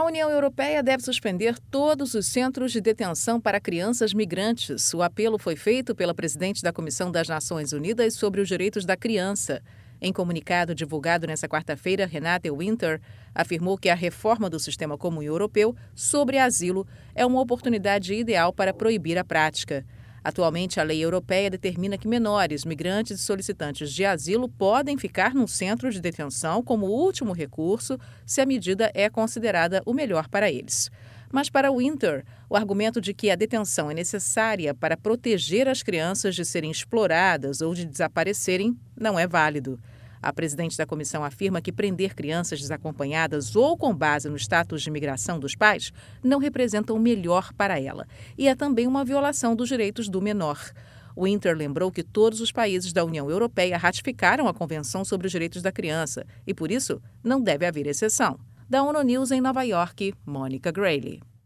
União Europeia deve suspender todos os centros de detenção para crianças migrantes. O apelo foi feito pela presidente da Comissão das Nações Unidas sobre os Direitos da Criança. Em comunicado divulgado nesta quarta-feira, Renate Winter afirmou que a reforma do Sistema Comum Europeu sobre asilo é uma oportunidade ideal para proibir a prática. Atualmente, a lei europeia determina que menores, migrantes e solicitantes de asilo podem ficar num centro de detenção como último recurso se a medida é considerada o melhor para eles. Mas para Winter, o argumento de que a detenção é necessária para proteger as crianças de serem exploradas ou de desaparecerem não é válido. A presidente da comissão afirma que prender crianças desacompanhadas ou com base no status de imigração dos pais não representa o melhor para ela e é também uma violação dos direitos do menor. Winter lembrou que todos os países da União Europeia ratificaram a Convenção sobre os Direitos da Criança e, por isso, não deve haver exceção. Da ONU News em Nova York, Mônica Grayle.